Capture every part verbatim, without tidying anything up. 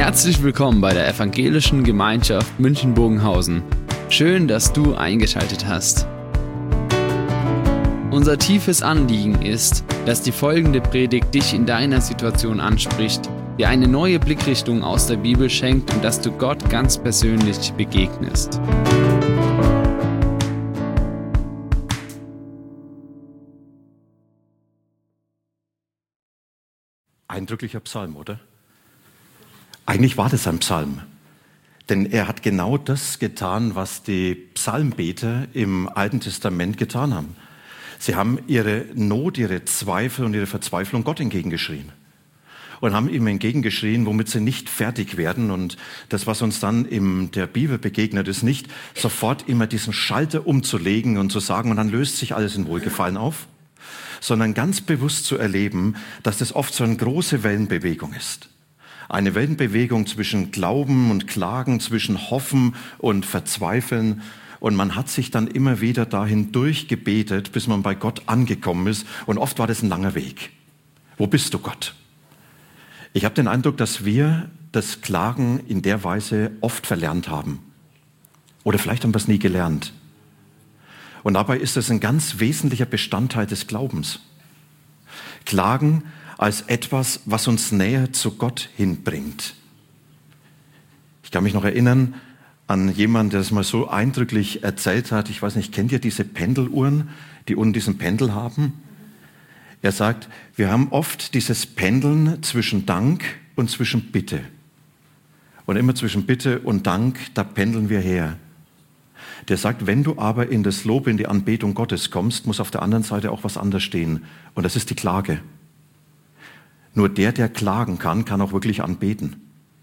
Herzlich willkommen bei der Evangelischen Gemeinschaft München-Bogenhausen. Schön, dass du eingeschaltet hast. Unser tiefes Anliegen ist, dass die folgende Predigt dich in deiner Situation anspricht, dir eine neue Blickrichtung aus der Bibel schenkt und dass du Gott ganz persönlich begegnest. Eindrücklicher Psalm, oder? Eigentlich war das ein Psalm, denn er hat genau das getan, was die Psalmbeter im Alten Testament getan haben. Sie haben ihre Not, ihre Zweifel und ihre Verzweiflung Gott entgegengeschrien und haben ihm entgegengeschrien, womit sie nicht fertig werden. Und das, was uns dann in der Bibel begegnet, ist nicht sofort immer diesen Schalter umzulegen und zu sagen, und dann löst sich alles in Wohlgefallen auf, sondern ganz bewusst zu erleben, dass das oft so eine große Wellenbewegung ist. Eine Wellenbewegung zwischen Glauben und Klagen, zwischen Hoffen und Verzweifeln. Und man hat sich dann immer wieder dahin durchgebetet, bis man bei Gott angekommen ist. Und oft war das ein langer Weg. Wo bist du, Gott? Ich habe den Eindruck, dass wir das Klagen in der Weise oft verlernt haben. Oder vielleicht haben wir es nie gelernt. Und dabei ist es ein ganz wesentlicher Bestandteil des Glaubens. Klagen als etwas, was uns näher zu Gott hinbringt. Ich kann mich noch erinnern an jemanden, der es mal so eindrücklich erzählt hat. Ich weiß nicht, kennt ihr diese Pendeluhren, die unten diesen Pendel haben? Er sagt, wir haben oft dieses Pendeln zwischen Dank und zwischen Bitte. Und immer zwischen Bitte und Dank, da pendeln wir her. Der sagt, wenn du aber in das Lob, in die Anbetung Gottes kommst, muss auf der anderen Seite auch was anderes stehen. Und das ist die Klage. Nur der, der klagen kann, kann auch wirklich anbeten.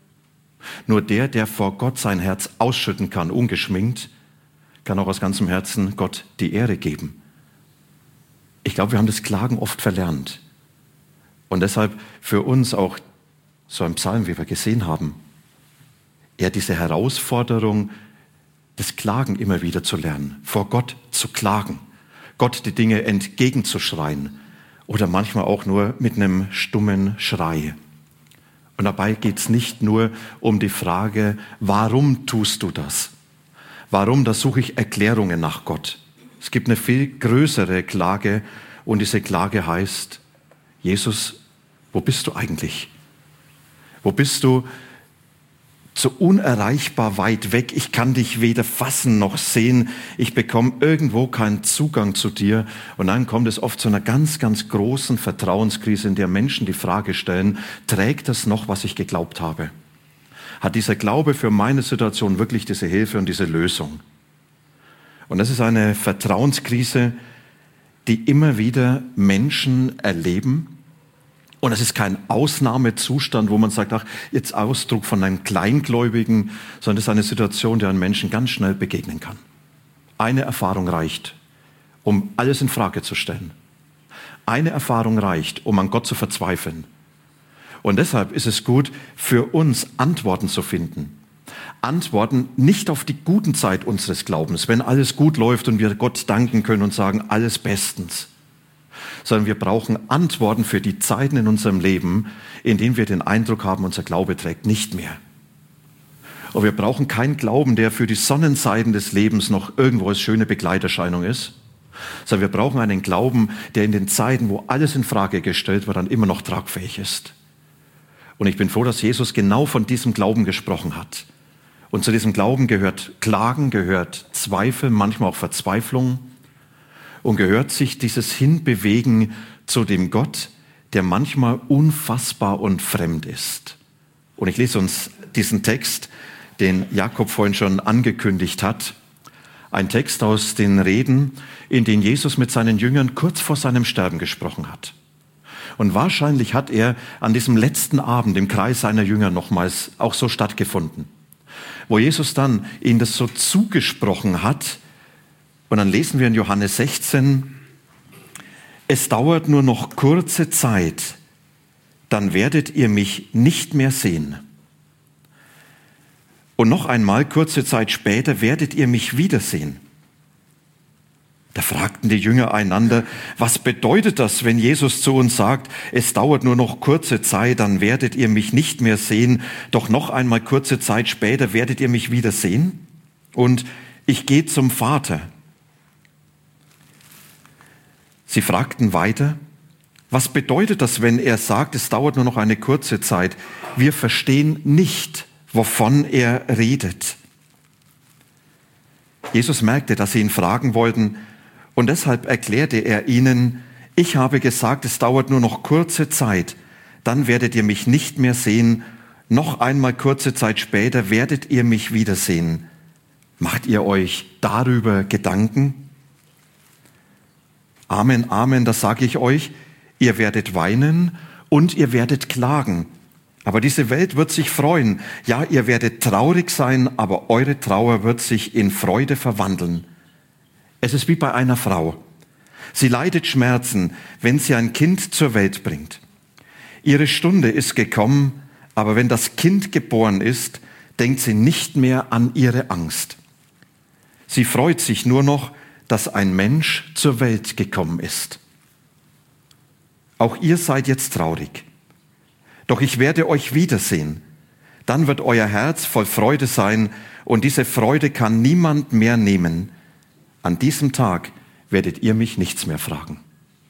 Nur der, der vor Gott sein Herz ausschütten kann, ungeschminkt, kann auch aus ganzem Herzen Gott die Ehre geben. Ich glaube, wir haben das Klagen oft verlernt. Und deshalb für uns auch so ein Psalm, wie wir gesehen haben, eher diese Herausforderung, das Klagen immer wieder zu lernen, vor Gott zu klagen, Gott die Dinge entgegenzuschreien oder manchmal auch nur mit einem stummen Schrei. Und dabei geht es nicht nur um die Frage, warum tust du das? Warum, da suche ich Erklärungen nach Gott. Es gibt eine viel größere Klage und diese Klage heißt, Jesus, wo bist du eigentlich? Wo bist du? So unerreichbar weit weg, ich kann dich weder fassen noch sehen, ich bekomme irgendwo keinen Zugang zu dir. Und dann kommt es oft zu einer ganz, ganz großen Vertrauenskrise, in der Menschen die Frage stellen, trägt das noch, was ich geglaubt habe? Hat dieser Glaube für meine Situation wirklich diese Hilfe und diese Lösung? Und das ist eine Vertrauenskrise, die immer wieder Menschen erleben. Und es ist kein Ausnahmezustand, wo man sagt, ach, jetzt Ausdruck von einem Kleingläubigen, sondern es ist eine Situation, der einem Menschen ganz schnell begegnen kann. Eine Erfahrung reicht, um alles in Frage zu stellen. Eine Erfahrung reicht, um an Gott zu verzweifeln. Und deshalb ist es gut, für uns Antworten zu finden. Antworten nicht auf die guten Zeit unseres Glaubens, wenn alles gut läuft und wir Gott danken können und sagen, alles bestens. Sondern wir brauchen Antworten für die Zeiten in unserem Leben, in denen wir den Eindruck haben, unser Glaube trägt nicht mehr. Und wir brauchen keinen Glauben, der für die Sonnenseiten des Lebens noch irgendwo als schöne Begleiterscheinung ist, sondern wir brauchen einen Glauben, der in den Zeiten, wo alles in Frage gestellt wird, dann immer noch tragfähig ist. Und ich bin froh, dass Jesus genau von diesem Glauben gesprochen hat. Und zu diesem Glauben gehört Klagen, gehört Zweifel, manchmal auch Verzweiflung. Und gehört sich dieses Hinbewegen zu dem Gott, der manchmal unfassbar und fremd ist. Und ich lese uns diesen Text, den Jakob vorhin schon angekündigt hat. Ein Text aus den Reden, in denen Jesus mit seinen Jüngern kurz vor seinem Sterben gesprochen hat. Und wahrscheinlich hat er an diesem letzten Abend im Kreis seiner Jünger nochmals auch so stattgefunden. Wo Jesus dann ihnen das so zugesprochen hat. Und dann lesen wir in Johannes sechzehn, es dauert nur noch kurze Zeit, dann werdet ihr mich nicht mehr sehen. Und noch einmal, kurze Zeit später, werdet ihr mich wiedersehen. Da fragten die Jünger einander, was bedeutet das, wenn Jesus zu uns sagt, es dauert nur noch kurze Zeit, dann werdet ihr mich nicht mehr sehen, doch noch einmal kurze Zeit später werdet ihr mich wieder sehen? Und ich gehe zum Vater. Sie fragten weiter, was bedeutet das, wenn er sagt, es dauert nur noch eine kurze Zeit? Wir verstehen nicht, wovon er redet. Jesus merkte, dass sie ihn fragen wollten, und deshalb erklärte er ihnen, ich habe gesagt, es dauert nur noch kurze Zeit, dann werdet ihr mich nicht mehr sehen, noch einmal kurze Zeit später werdet ihr mich wiedersehen. Macht ihr euch darüber Gedanken? Amen, Amen, das sage ich euch, ihr werdet weinen und ihr werdet klagen. Aber diese Welt wird sich freuen. Ja, ihr werdet traurig sein, aber eure Trauer wird sich in Freude verwandeln. Es ist wie bei einer Frau. Sie leidet Schmerzen, wenn sie ein Kind zur Welt bringt. Ihre Stunde ist gekommen, aber wenn das Kind geboren ist, denkt sie nicht mehr an ihre Angst. Sie freut sich nur noch, dass ein Mensch zur Welt gekommen ist. Auch ihr seid jetzt traurig. Doch ich werde euch wiedersehen. Dann wird euer Herz voll Freude sein und diese Freude kann niemand mehr nehmen. An diesem Tag werdet ihr mich nichts mehr fragen.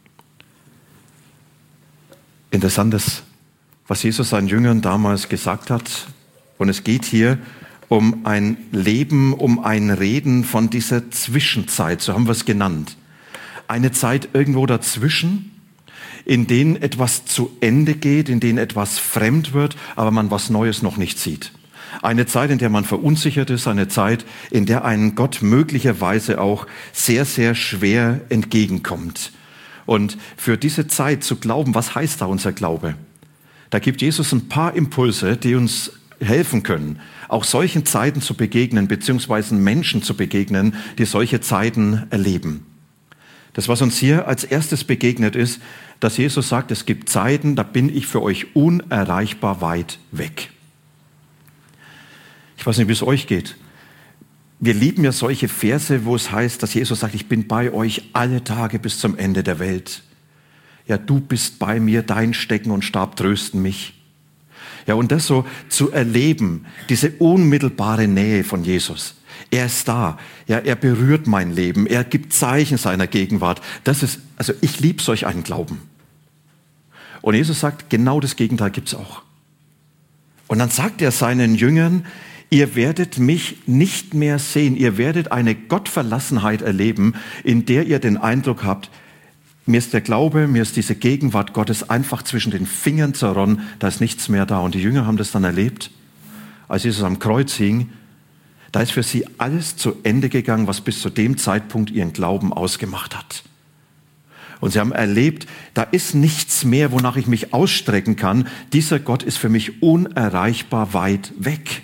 Interessantes, was Jesus seinen Jüngern damals gesagt hat. Und es geht hier um ein Leben, um ein Reden von dieser Zwischenzeit, so haben wir es genannt. Eine Zeit irgendwo dazwischen, in denen etwas zu Ende geht, in denen etwas fremd wird, aber man was Neues noch nicht sieht. Eine Zeit, in der man verunsichert ist, eine Zeit, in der einem Gott möglicherweise auch sehr, sehr schwer entgegenkommt. Und für diese Zeit zu glauben, was heißt da unser Glaube? Da gibt Jesus ein paar Impulse, die uns helfen können, auch solchen Zeiten zu begegnen, beziehungsweise Menschen zu begegnen, die solche Zeiten erleben. Das, was uns hier als erstes begegnet ist, dass Jesus sagt, es gibt Zeiten, da bin ich für euch unerreichbar weit weg. Ich weiß nicht, wie es euch geht. Wir lieben ja solche Verse, wo es heißt, dass Jesus sagt, ich bin bei euch alle Tage bis zum Ende der Welt. Ja, du bist bei mir, dein Stecken und Stab trösten mich. Ja, und das so zu erleben, diese unmittelbare Nähe von Jesus. Er ist da, ja, er berührt mein Leben, er gibt Zeichen seiner Gegenwart. Das ist, also ich liebe solch einen Glauben. Und Jesus sagt, genau das Gegenteil gibt's auch. Und dann sagt er seinen Jüngern, ihr werdet mich nicht mehr sehen, ihr werdet eine Gottverlassenheit erleben, in der ihr den Eindruck habt, mir ist der Glaube, mir ist diese Gegenwart Gottes einfach zwischen den Fingern zerronnen, da ist nichts mehr da. Und die Jünger haben das dann erlebt, als Jesus am Kreuz hing. Da ist für sie alles zu Ende gegangen, was bis zu dem Zeitpunkt ihren Glauben ausgemacht hat. Und sie haben erlebt, da ist nichts mehr, wonach ich mich ausstrecken kann. Dieser Gott ist für mich unerreichbar weit weg.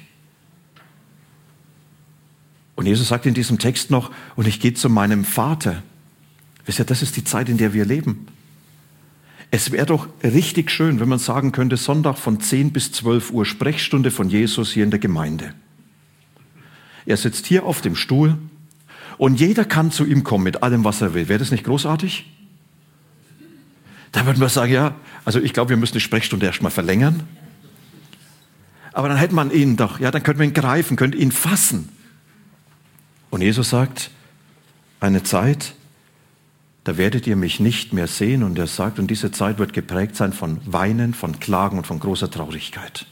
Und Jesus sagt in diesem Text noch, und ich gehe zu meinem Vater. Wisst ihr, das ist die Zeit, in der wir leben. Es wäre doch richtig schön, wenn man sagen könnte, Sonntag von zehn bis zwölf Uhr Sprechstunde von Jesus hier in der Gemeinde. Er sitzt hier auf dem Stuhl und jeder kann zu ihm kommen mit allem, was er will. Wäre das nicht großartig? Da würden wir sagen, ja, also ich glaube, wir müssen die Sprechstunde erstmal verlängern. Aber dann hätte man ihn doch, ja, dann könnten wir ihn greifen, könnten ihn fassen. Und Jesus sagt, eine Zeit, da werdet ihr mich nicht mehr sehen. Und er sagt, und diese Zeit wird geprägt sein von Weinen, von Klagen und von großer Traurigkeit.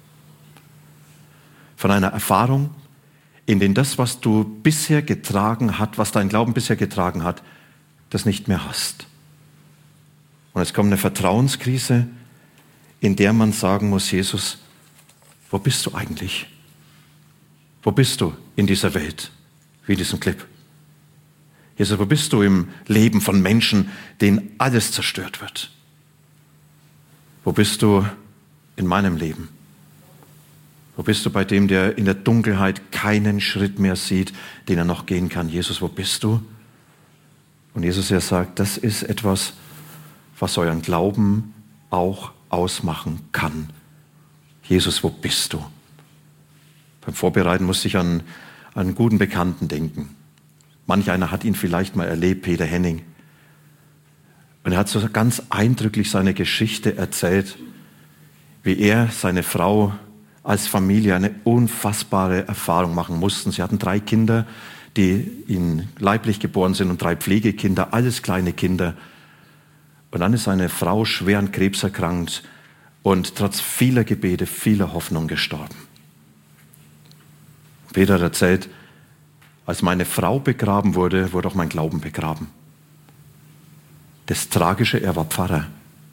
Von einer Erfahrung, in der das, was du bisher getragen hast, was dein Glauben bisher getragen hat, das nicht mehr hast. Und es kommt eine Vertrauenskrise, in der man sagen muss, Jesus, wo bist du eigentlich? Wo bist du in dieser Welt, wie in diesem Clip? Jesus, wo bist du im Leben von Menschen, denen alles zerstört wird? Wo bist du in meinem Leben? Wo bist du bei dem, der in der Dunkelheit keinen Schritt mehr sieht, den er noch gehen kann? Jesus, wo bist du? Und Jesus, er sagt, das ist etwas, was euren Glauben auch ausmachen kann. Jesus, wo bist du? Beim Vorbereiten musste ich an, an einen guten Bekannten denken. Manch einer hat ihn vielleicht mal erlebt, Peter Henning. Und er hat so ganz eindrücklich seine Geschichte erzählt, wie er, seine Frau als Familie eine unfassbare Erfahrung machen mussten. Sie hatten drei Kinder, die ihnen leiblich geboren sind und drei Pflegekinder, alles kleine Kinder. Und dann ist seine Frau schwer an Krebs erkrankt und trotz vieler Gebete, vieler Hoffnung gestorben. Peter hat erzählt, als meine Frau begraben wurde, wurde auch mein Glauben begraben. Das Tragische, er war Pfarrer.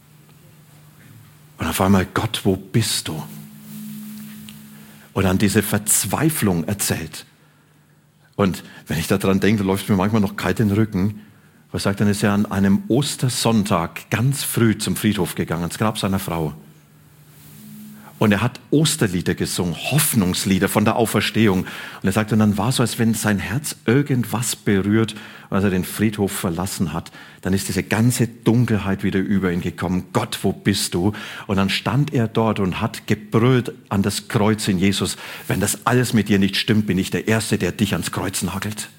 Und auf einmal, Gott, wo bist du? Und dann diese Verzweiflung erzählt. Und wenn ich daran denke, läuft mir manchmal noch kalt den Rücken. Er sagt, dann ist er an einem Ostersonntag ganz früh zum Friedhof gegangen, ins Grab seiner Frau. Und er hat Osterlieder gesungen, Hoffnungslieder von der Auferstehung. Und er sagt, und dann war es so, als wenn sein Herz irgendwas berührt. Und als er den Friedhof verlassen hat, dann ist diese ganze Dunkelheit wieder über ihn gekommen. Gott, wo bist du? Und dann stand er dort und hat gebrüllt an das Kreuz in Jesus. Wenn das alles mit dir nicht stimmt, bin ich der Erste, der dich ans Kreuz nagelt.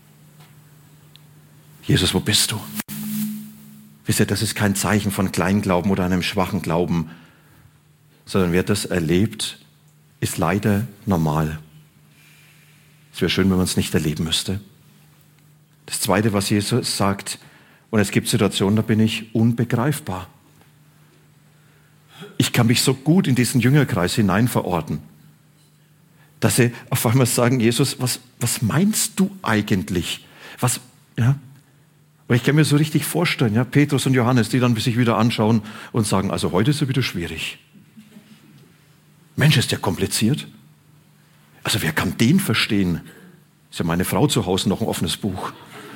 Jesus, wo bist du? Wisst ihr, das ist kein Zeichen von Kleinglauben oder einem schwachen Glauben, sondern wer das erlebt, ist leider normal. Es wäre schön, wenn man es nicht erleben müsste. Das Zweite, was Jesus sagt, und es gibt Situationen, da bin ich unbegreifbar. Ich kann mich so gut in diesen Jüngerkreis hinein verorten, dass sie auf einmal sagen, Jesus, was, was meinst du eigentlich? Was, ja? Und ich kann mir so richtig vorstellen, ja, Petrus und Johannes, die dann sich wieder anschauen und sagen, also heute ist es wieder schwierig. Mensch, ist ja kompliziert. Also wer kann den verstehen? Ist ja meine Frau zu Hause noch ein offenes Buch.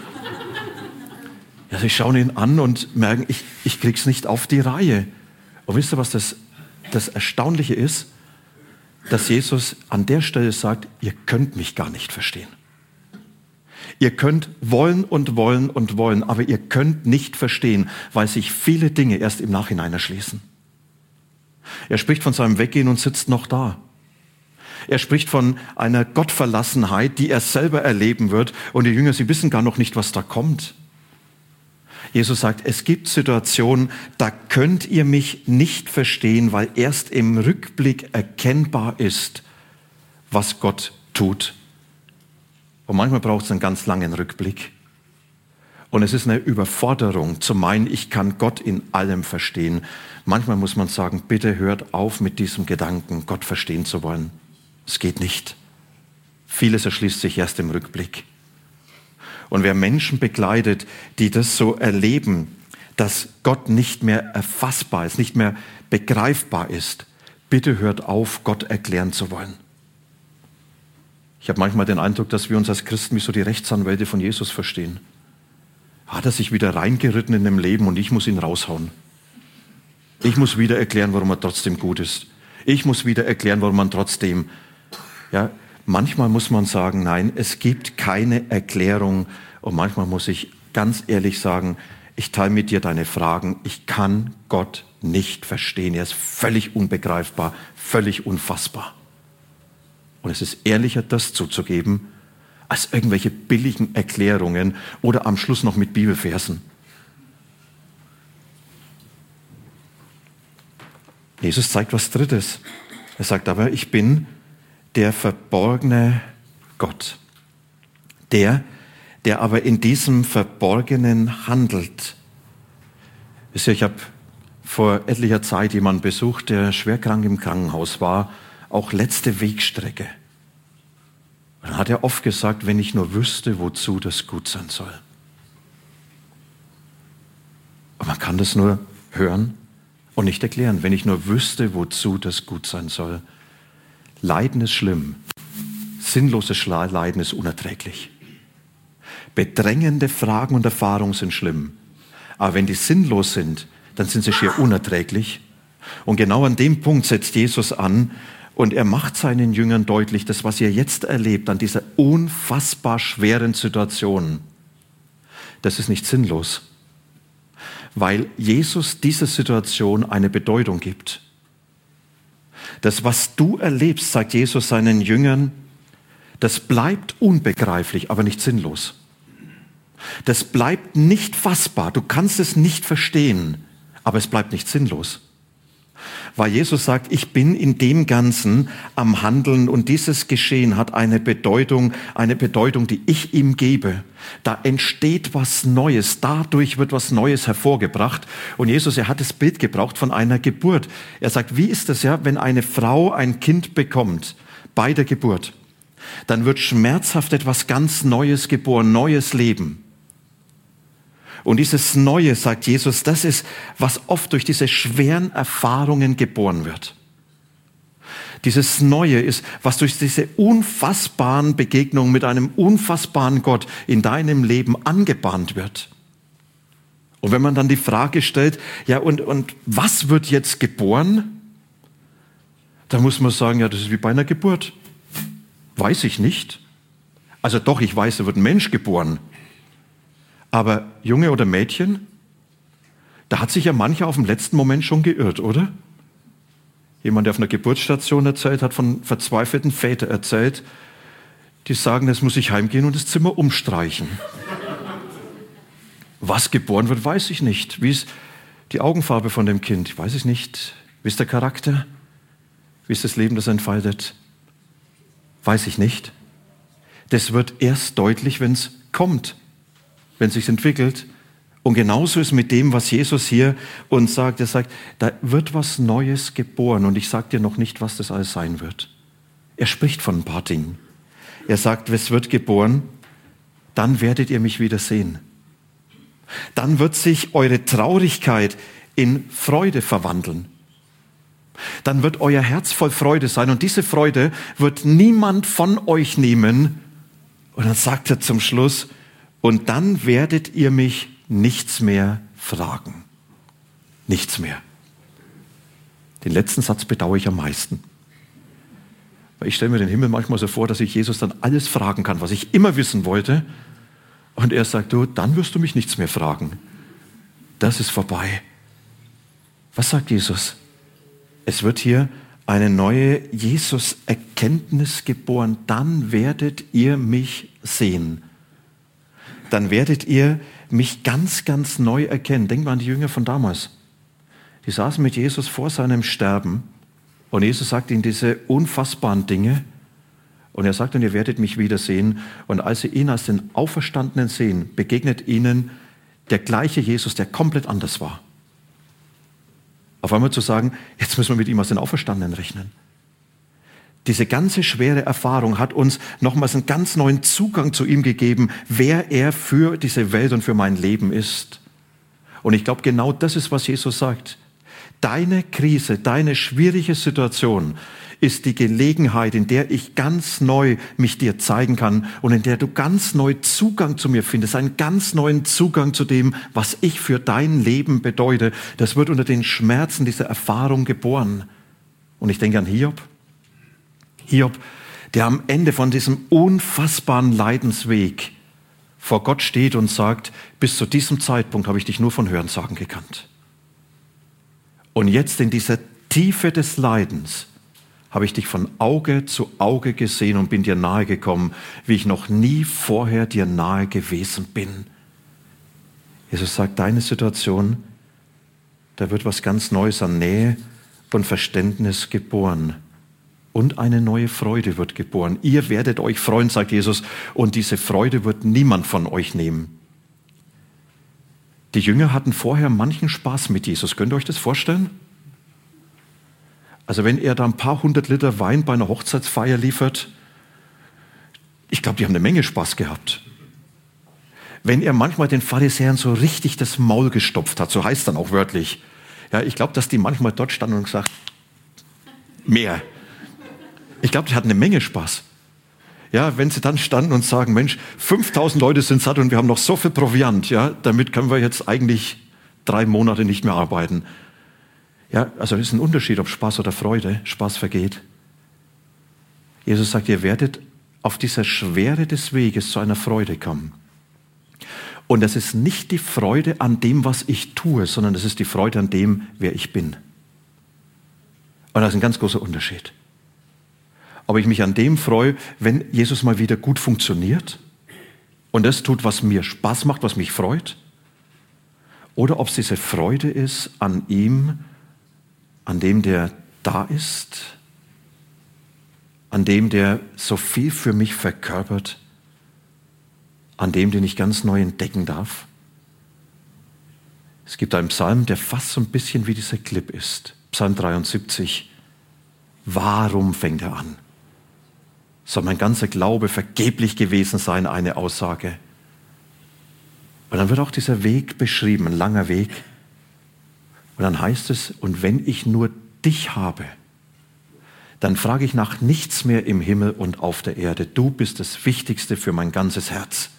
Ja, sie schauen ihn an und merken, ich, ich krieg's nicht auf die Reihe. Und wisst ihr, was das, das Erstaunliche ist? Dass Jesus an der Stelle sagt, ihr könnt mich gar nicht verstehen. Ihr könnt wollen und wollen und wollen, aber ihr könnt nicht verstehen, weil sich viele Dinge erst im Nachhinein erschließen. Er spricht von seinem Weggehen und sitzt noch da. Er spricht von einer Gottverlassenheit, die er selber erleben wird. Und die Jünger, sie wissen gar noch nicht, was da kommt. Jesus sagt, es gibt Situationen, da könnt ihr mich nicht verstehen, weil erst im Rückblick erkennbar ist, was Gott tut. Und manchmal braucht es einen ganz langen Rückblick. Und es ist eine Überforderung, zu meinen, ich kann Gott in allem verstehen. Manchmal muss man sagen, bitte hört auf mit diesem Gedanken, Gott verstehen zu wollen. Es geht nicht. Vieles erschließt sich erst im Rückblick. Und wer Menschen begleitet, die das so erleben, dass Gott nicht mehr erfassbar ist, nicht mehr begreifbar ist, bitte hört auf, Gott erklären zu wollen. Ich habe manchmal den Eindruck, dass wir uns als Christen wie so die Rechtsanwälte von Jesus verstehen. Hat er sich wieder reingeritten in dem Leben und ich muss ihn raushauen. Ich muss wieder erklären, warum er trotzdem gut ist. Ich muss wieder erklären, warum man trotzdem... Ja, manchmal muss man sagen, nein, es gibt keine Erklärung. Und manchmal muss ich ganz ehrlich sagen, ich teile mit dir deine Fragen. Ich kann Gott nicht verstehen. Er ist völlig unbegreifbar, völlig unfassbar. Und es ist ehrlicher, das zuzugeben, als irgendwelche billigen Erklärungen oder am Schluss noch mit Bibelversen. Jesus zeigt was Drittes. Er sagt aber, ich bin der verborgene Gott. Der, der aber in diesem Verborgenen handelt. Ich habe vor etlicher Zeit jemanden besucht, der schwerkrank im Krankenhaus war, auch letzte Wegstrecke. Und dann hat er oft gesagt, wenn ich nur wüsste, wozu das gut sein soll. Und man kann das nur hören und nicht erklären. Wenn ich nur wüsste, wozu das gut sein soll. Leiden ist schlimm. Sinnloses Leiden ist unerträglich. Bedrängende Fragen und Erfahrungen sind schlimm. Aber wenn die sinnlos sind, dann sind sie schier unerträglich. Und genau an dem Punkt setzt Jesus an. Und er macht seinen Jüngern deutlich, das, was ihr jetzt erlebt, an dieser unfassbar schweren Situation, das ist nicht sinnlos. Weil Jesus dieser Situation eine Bedeutung gibt. Das, was du erlebst, sagt Jesus seinen Jüngern, das bleibt unbegreiflich, aber nicht sinnlos. Das bleibt nicht fassbar. Du kannst es nicht verstehen, aber es bleibt nicht sinnlos. Weil Jesus sagt, ich bin in dem Ganzen am Handeln und dieses Geschehen hat eine Bedeutung, eine Bedeutung, die ich ihm gebe. Da entsteht was Neues, dadurch wird was Neues hervorgebracht. Und Jesus, er hat das Bild gebraucht von einer Geburt. Er sagt, wie ist das ja, wenn eine Frau ein Kind bekommt bei der Geburt? Dann wird schmerzhaft etwas ganz Neues geboren, neues Leben. Und dieses Neue, sagt Jesus, das ist, was oft durch diese schweren Erfahrungen geboren wird. Dieses Neue ist, was durch diese unfassbaren Begegnungen mit einem unfassbaren Gott in deinem Leben angebahnt wird. Und wenn man dann die Frage stellt, ja und, und was wird jetzt geboren? Dann muss man sagen, ja, das ist wie bei einer Geburt. Weiß ich nicht. Also doch, ich weiß, da wird ein Mensch geboren. Aber Junge oder Mädchen, da hat sich ja mancher auf dem letzten Moment schon geirrt, oder? Jemand, der auf einer Geburtsstation erzählt, hat von verzweifelten Vätern erzählt, die sagen, jetzt muss ich heimgehen und das Zimmer umstreichen. Was geboren wird, weiß ich nicht. Wie ist die Augenfarbe von dem Kind? Weiß ich nicht. Wie ist der Charakter? Wie ist das Leben, das entfaltet? Weiß ich nicht. Das wird erst deutlich, wenn es kommt. Wenn es sich entwickelt. Und genauso ist mit dem, was Jesus hier uns sagt. Er sagt, da wird was Neues geboren und ich sage dir noch nicht, was das alles sein wird. Er spricht von ein paar Dingen. Er sagt, es wird geboren, dann werdet ihr mich wieder sehen. Dann wird sich eure Traurigkeit in Freude verwandeln. Dann wird euer Herz voll Freude sein und diese Freude wird niemand von euch nehmen. Und dann sagt er zum Schluss, und dann werdet ihr mich nichts mehr fragen. Nichts mehr. Den letzten Satz bedauere ich am meisten. Weil ich stelle mir den Himmel manchmal so vor, dass ich Jesus dann alles fragen kann, was ich immer wissen wollte. Und er sagt, du, dann wirst du mich nichts mehr fragen. Das ist vorbei. Was sagt Jesus? Es wird hier eine neue Jesus-Erkenntnis geboren. Dann werdet ihr mich sehen. Dann werdet ihr mich ganz, ganz neu erkennen. Denkt mal an die Jünger von damals. Die saßen mit Jesus vor seinem Sterben und Jesus sagt ihnen diese unfassbaren Dinge und er sagt, und ihr werdet mich wiedersehen. Und als sie ihn als den Auferstandenen sehen, begegnet ihnen der gleiche Jesus, der komplett anders war. Auf einmal zu sagen, jetzt müssen wir mit ihm als den Auferstandenen rechnen. Diese ganze schwere Erfahrung hat uns nochmals einen ganz neuen Zugang zu ihm gegeben, wer er für diese Welt und für mein Leben ist. Und ich glaube, genau das ist, was Jesus sagt. Deine Krise, deine schwierige Situation ist die Gelegenheit, in der ich ganz neu mich dir zeigen kann und in der du ganz neu Zugang zu mir findest, einen ganz neuen Zugang zu dem, was ich für dein Leben bedeute. Das wird unter den Schmerzen dieser Erfahrung geboren. Und ich denke an Hiob. Hiob, der am Ende von diesem unfassbaren Leidensweg vor Gott steht und sagt, bis zu diesem Zeitpunkt habe ich dich nur von Hörensagen gekannt. Und jetzt in dieser Tiefe des Leidens habe ich dich von Auge zu Auge gesehen und bin dir nahe gekommen, wie ich noch nie vorher dir nahe gewesen bin. Jesus sagt, deine Situation, da wird was ganz Neues an Nähe und Verständnis geboren. Und eine neue Freude wird geboren. Ihr werdet euch freuen, sagt Jesus, und diese Freude wird niemand von euch nehmen. Die Jünger hatten vorher manchen Spaß mit Jesus. Könnt ihr euch das vorstellen? Also wenn er da ein paar hundert Liter Wein bei einer Hochzeitsfeier liefert, ich glaube, die haben eine Menge Spaß gehabt. Wenn er manchmal den Pharisäern so richtig das Maul gestopft hat, so heißt dann auch wörtlich, ja, ich glaube, dass die manchmal dort standen und gesagt, mehr. Ich glaube, die hatten eine Menge Spaß. Ja, wenn sie dann standen und sagen, Mensch, fünftausend Leute sind satt und wir haben noch so viel Proviant, ja, damit können wir jetzt eigentlich drei Monate nicht mehr arbeiten. Ja, also es ist ein Unterschied, ob Spaß oder Freude, Spaß vergeht. Jesus sagt, ihr werdet auf dieser Schwere des Weges zu einer Freude kommen. Und das ist nicht die Freude an dem, was ich tue, sondern das ist die Freude an dem, wer ich bin. Und das ist ein ganz großer Unterschied. Ob ich mich an dem freue, wenn Jesus mal wieder gut funktioniert, und das tut, was mir Spaß macht, was mich freut, oder ob es diese Freude ist an ihm, an dem, der da ist, an dem, der so viel für mich verkörpert, an dem, den ich ganz neu entdecken darf. Es gibt einen Psalm, der fast so ein bisschen wie dieser Clip ist. Psalm dreiundsiebzig. Warum fängt er an? Soll mein ganzer Glaube vergeblich gewesen sein, eine Aussage? Und dann wird auch dieser Weg beschrieben, ein langer Weg. Und dann heißt es, und wenn ich nur dich habe, dann frage ich nach nichts mehr im Himmel und auf der Erde. Du bist das Wichtigste für mein ganzes Herz.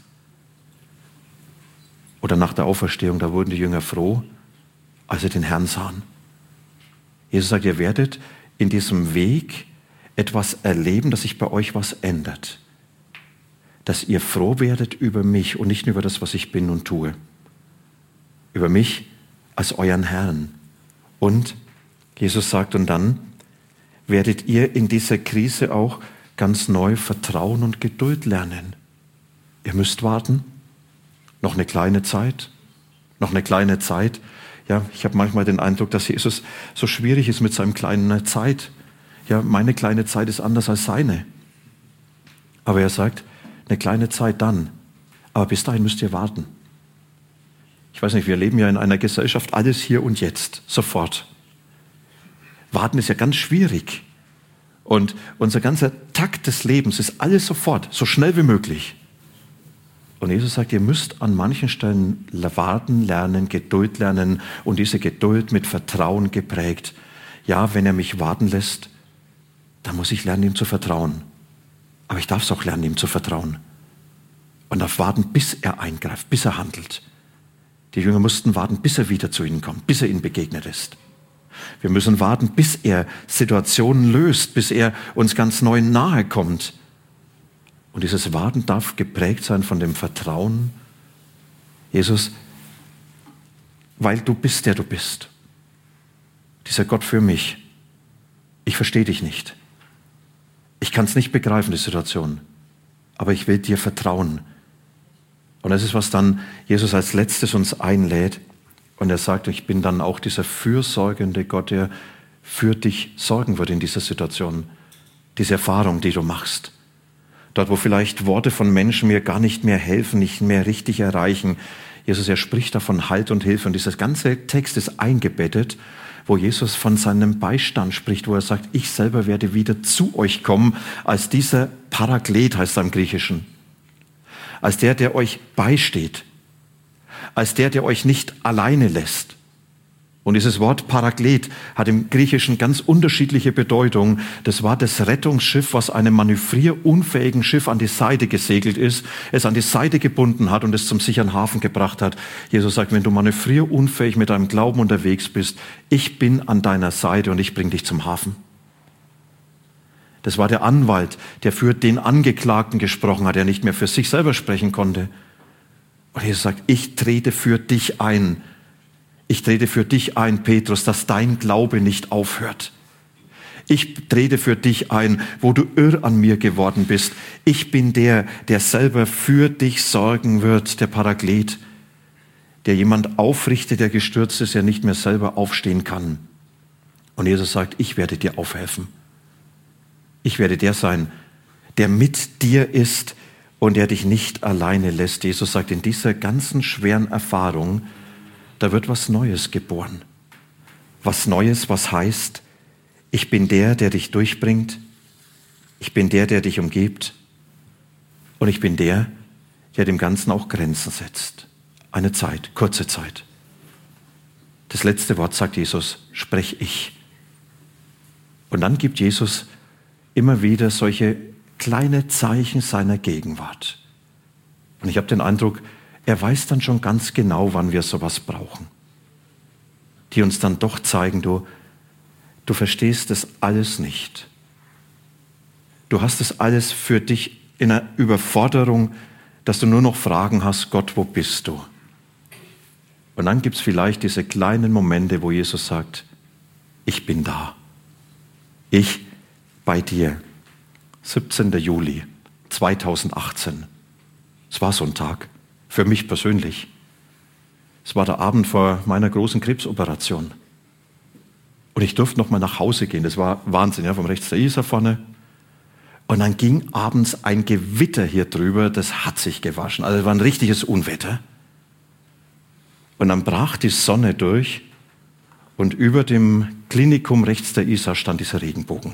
Oder nach der Auferstehung, da wurden die Jünger froh, als sie den Herrn sahen. Jesus sagt, ihr werdet in diesem Weg etwas erleben, dass sich bei euch was ändert. Dass ihr froh werdet über mich und nicht nur über das, was ich bin und tue. Über mich als euren Herrn. Und Jesus sagt, und dann werdet ihr in dieser Krise auch ganz neu Vertrauen und Geduld lernen. Ihr müsst warten. Noch eine kleine Zeit. Noch eine kleine Zeit. Ja, ich habe manchmal den Eindruck, dass Jesus so schwierig ist mit seinem kleinen Zeit. Ja, meine kleine Zeit ist anders als seine. Aber er sagt, eine kleine Zeit dann. Aber bis dahin müsst ihr warten. Ich weiß nicht, wir leben ja in einer Gesellschaft, alles hier und jetzt, sofort. Warten ist ja ganz schwierig. Und unser ganzer Takt des Lebens ist alles sofort, so schnell wie möglich. Und Jesus sagt, ihr müsst an manchen Stellen warten lernen, Geduld lernen und diese Geduld mit Vertrauen geprägt. Ja, wenn er mich warten lässt, dann muss ich lernen, ihm zu vertrauen. Aber ich darf es auch lernen, ihm zu vertrauen. Und darf warten, bis er eingreift, bis er handelt. Die Jünger mussten warten, bis er wieder zu ihnen kommt, bis er ihnen begegnet ist. Wir müssen warten, bis er Situationen löst, bis er uns ganz neu nahe kommt. Und dieses Warten darf geprägt sein von dem Vertrauen, Jesus, weil du bist, der du bist. Dieser Gott für mich. Ich verstehe dich nicht. Ich kann es nicht begreifen, die Situation. Aber ich will dir vertrauen. Und das ist, was dann Jesus als letztes uns einlädt. Und er sagt, ich bin dann auch dieser fürsorgende Gott, der für dich sorgen wird in dieser Situation. Diese Erfahrung, die du machst. Dort, wo vielleicht Worte von Menschen mir gar nicht mehr helfen, nicht mehr richtig erreichen. Jesus, er spricht davon Halt und Hilfe. Und dieser ganze Text ist eingebettet, wo Jesus von seinem Beistand spricht, wo er sagt, ich selber werde wieder zu euch kommen, als dieser Paraklet heißt er im Griechischen. Als der, der euch beisteht. Als der, der euch nicht alleine lässt. Und dieses Wort Paraklet hat im Griechischen ganz unterschiedliche Bedeutungen. Das war das Rettungsschiff, was einem manövrierunfähigen Schiff an die Seite gesegelt ist, es an die Seite gebunden hat und es zum sicheren Hafen gebracht hat. Jesus sagt, wenn du manövrierunfähig mit deinem Glauben unterwegs bist, ich bin an deiner Seite und ich bringe dich zum Hafen. Das war der Anwalt, der für den Angeklagten gesprochen hat, der nicht mehr für sich selber sprechen konnte. Und Jesus sagt, ich trete für dich ein. Ich trete für dich ein, Petrus, dass dein Glaube nicht aufhört. Ich trete für dich ein, wo du irr an mir geworden bist. Ich bin der, der selber für dich sorgen wird, der Paraklet, der jemand aufrichtet, der gestürzt ist, der nicht mehr selber aufstehen kann. Und Jesus sagt, ich werde dir aufhelfen. Ich werde der sein, der mit dir ist und der dich nicht alleine lässt. Jesus sagt, in dieser ganzen schweren Erfahrung, da wird was Neues geboren. Was Neues, was heißt, ich bin der, der dich durchbringt. Ich bin der, der dich umgibt. Und ich bin der, der dem Ganzen auch Grenzen setzt. Eine Zeit, kurze Zeit. Das letzte Wort, sagt Jesus, sprech ich. Und dann gibt Jesus immer wieder solche kleine Zeichen seiner Gegenwart. Und ich habe den Eindruck, er weiß dann schon ganz genau, wann wir sowas brauchen. Die uns dann doch zeigen, du, du verstehst das alles nicht. Du hast es alles für dich in einer Überforderung, dass du nur noch Fragen hast, Gott, wo bist du? Und dann gibt es vielleicht diese kleinen Momente, wo Jesus sagt, ich bin da. Ich bei dir. siebzehnter Juli zweitausendachtzehn. Es war so ein Tag, für mich persönlich. Es war der Abend vor meiner großen Krebsoperation. Und ich durfte noch mal nach Hause gehen. Das war Wahnsinn, ja, vom rechts der Isar vorne. Und dann ging abends ein Gewitter hier drüber, das hat sich gewaschen. Also es war ein richtiges Unwetter. Und dann brach die Sonne durch und über dem Klinikum rechts der Isar stand dieser Regenbogen.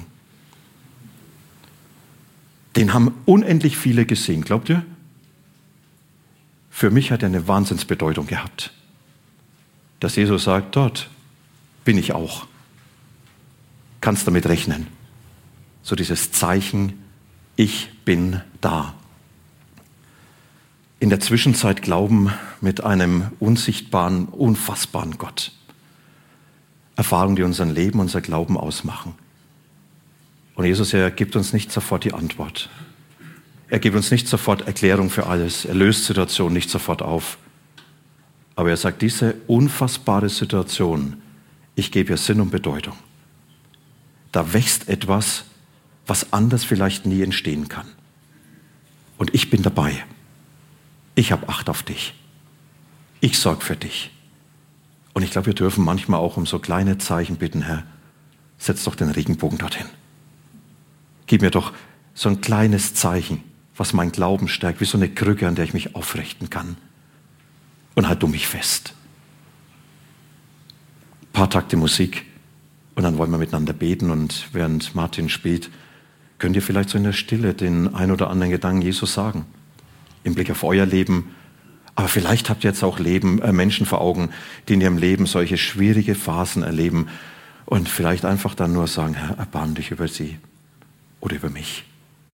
Den haben unendlich viele gesehen, glaubt ihr? Für mich hat er eine Wahnsinnsbedeutung gehabt. Dass Jesus sagt, dort bin ich auch. Kannst damit rechnen. So dieses Zeichen, ich bin da. In der Zwischenzeit glauben mit einem unsichtbaren, unfassbaren Gott. Erfahrungen, die unser Leben, unser Glauben ausmachen. Und Jesus, er gibt uns nicht sofort die Antwort. Er gibt uns nicht sofort Erklärung für alles. Er löst Situationen nicht sofort auf. Aber er sagt, diese unfassbare Situation, ich gebe ihr Sinn und Bedeutung. Da wächst etwas, was anders vielleicht nie entstehen kann. Und ich bin dabei. Ich habe Acht auf dich. Ich sorge für dich. Und ich glaube, wir dürfen manchmal auch um so kleine Zeichen bitten, Herr, setz doch den Regenbogen dorthin. Gib mir doch so ein kleines Zeichen, was meinen Glauben stärkt, wie so eine Krücke, an der ich mich aufrichten kann. Und halt du mich fest. Ein paar Takte Musik und dann wollen wir miteinander beten. Und während Martin spielt, könnt ihr vielleicht so in der Stille den ein oder anderen Gedanken Jesus sagen. Im Blick auf euer Leben. Aber vielleicht habt ihr jetzt auch Leben, äh, Menschen vor Augen, die in ihrem Leben solche schwierige Phasen erleben. Und vielleicht einfach dann nur sagen, Herr, erbarm dich über sie oder über mich.